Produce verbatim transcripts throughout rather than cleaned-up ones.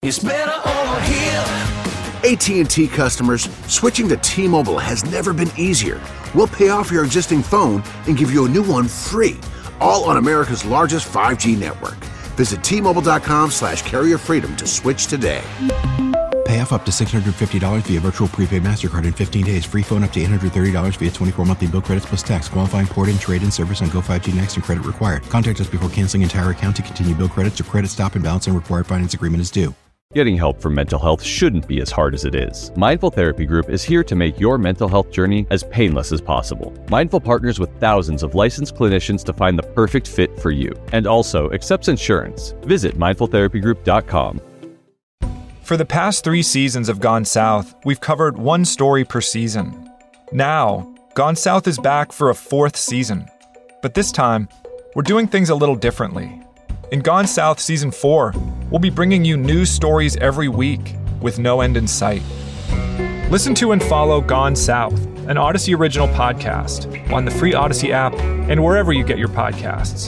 It's better over here. A T and T customers, switching to T-Mobile has never been easier. We'll pay off your existing phone and give you a new one free, all on America's largest five G network. Visit T-Mobile.com slash carrier freedom to switch today. Pay off up to six hundred fifty dollars via virtual prepaid MasterCard in fifteen days. Free phone up to eight hundred thirty dollars via twenty-four monthly bill credits plus tax. Qualifying port-in, trade-in service on Go five G Next and credit required. Contact us before canceling entire account to continue bill credits or credit stop and balance and required finance agreement is due. Getting help for mental health shouldn't be as hard as it is. Mindful Therapy Group is here to make your mental health journey as painless as possible. Mindful partners with thousands of licensed clinicians to find the perfect fit for you, and also accepts insurance. Visit mindful therapy group dot com. For the past three seasons of Gone South, we've covered one story per season. Now, Gone South is back for a fourth season. But this time, we're doing things a little differently. In Gone South Season four, we'll be bringing you news stories every week with no end in sight. Listen to and follow Gone South, an Odyssey original podcast, on the free Odyssey app and wherever you get your podcasts.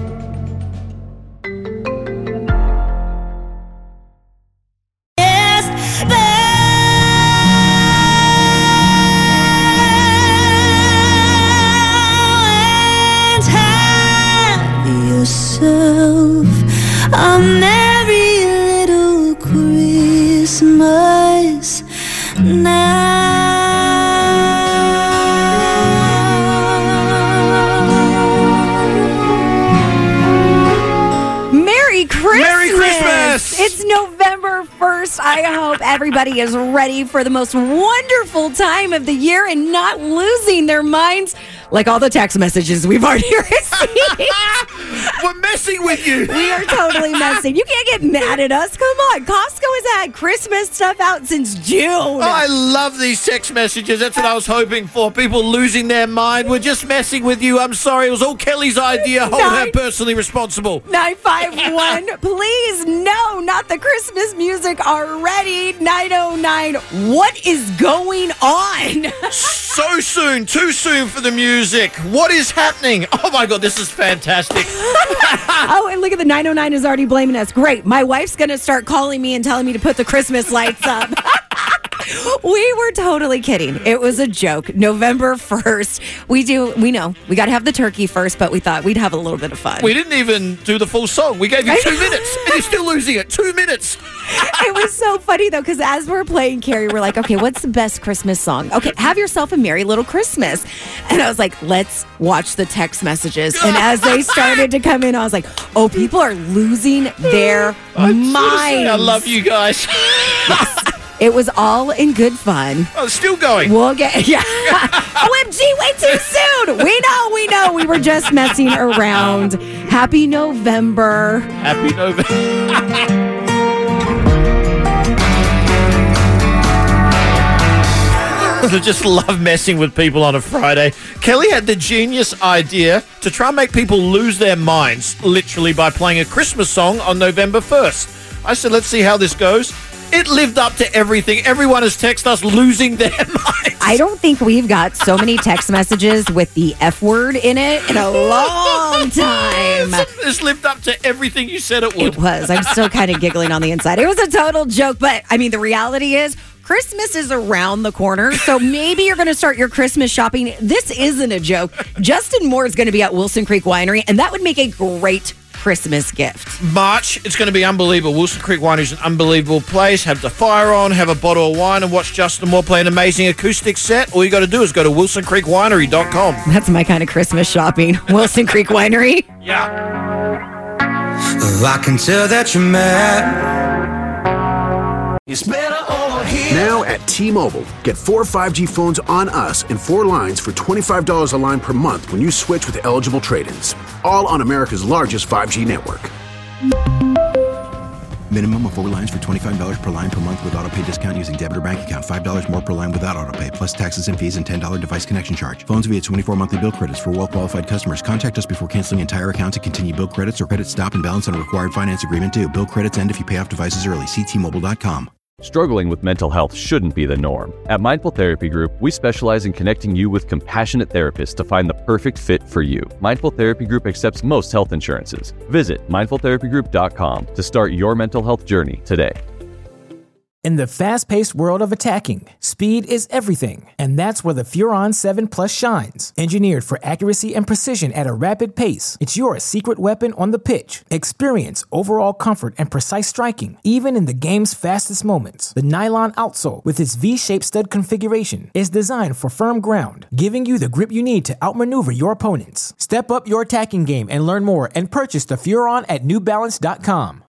A merry little Christmas now. Merry Christmas! Merry Christmas! It's November first. I hope everybody is ready for the most wonderful time of the year and not losing their minds like all the text messages we've already received. We're messing with you. We are totally messing. You can't get mad at us. Come on. Costco has had Christmas stuff out since June. Oh, I love these text messages. That's what I was hoping for. People losing their mind. We're just messing with you. I'm sorry. It was all Kelly's idea. Hold Nine, her personally responsible. nine five one. Please, no, not the Christmas music already. nine oh nine. What is going on? So soon. Too soon for the music. What is happening? Oh, my God. This is fantastic. Oh, and look at the nine oh nine is already blaming us. Great. My wife's going to start calling me and telling me to put the Christmas lights up. We were totally kidding. It was a joke. November first. We do, we know, we got to have the turkey first, but we thought we'd have a little bit of fun. We didn't even do the full song. We gave you two minutes, and you're still losing it. Two minutes. It was so funny, though, because as we're playing Carrie, we're like, okay, what's the best Christmas song? Okay, have yourself a merry little Christmas. And I was like, let's watch the text messages. And as they started to come in, I was like, oh, people are losing their minds. I love you guys. Yes. It was all in good fun. Oh, it's still going. We'll get, yeah. O M G, way too soon. We know, we know. We were just messing around. Happy November. Happy November. I just love messing with people on a Friday. Kelly had the genius idea to try and make people lose their minds, literally by playing a Christmas song on November first. I said, let's see how this goes. It lived up to everything. Everyone has texted us losing their minds. I don't think we've got so many text messages with the F word in it in a long time. It's lived up to everything you said it would. It was. I'm still kind of giggling on the inside. It was a total joke, but I mean, the reality is Christmas is around the corner, so maybe you're going to start your Christmas shopping. This isn't a joke. Justin Moore is going to be at Wilson Creek Winery, and that would make a great Christmas gift. March, it's going to be unbelievable. Wilson Creek Winery is an unbelievable place. Have the fire on, have a bottle of wine, and watch Justin Moore play an amazing acoustic set. All you got to do is go to wilson creek winery dot com. That's my kind of Christmas shopping. Wilson Creek Winery. Yeah. I can tell that you're mad. It's better over here. Now at T-Mobile, get four five G phones on us and four lines for twenty-five dollars a line per month when you switch with eligible trade-ins. All on America's largest five G network. Minimum of four lines for twenty-five dollars per line per month with autopay discount using debit or bank account. five dollars more per line without autopay, plus taxes and fees and ten dollars device connection charge. Phones via twenty-four monthly bill credits for well-qualified customers. Contact us before canceling entire account to continue bill credits or credit stop and balance on a required finance agreement due. Bill credits end if you pay off devices early. See T Mobile dot com. Struggling with mental health shouldn't be the norm. At Mindful Therapy Group, we specialize in connecting you with compassionate therapists to find the perfect fit for you. Mindful Therapy Group accepts most health insurances. Visit mindful therapy group dot com to start your mental health journey today. In the fast-paced world of attacking, speed is everything, and that's where the Furon seven Plus shines. Engineered for accuracy and precision at a rapid pace, it's your secret weapon on the pitch. Experience overall comfort and precise striking, even in the game's fastest moments. The nylon outsole, with its V-shaped stud configuration, is designed for firm ground, giving you the grip you need to outmaneuver your opponents. Step up your attacking game and learn more and purchase the Furon at New Balance dot com.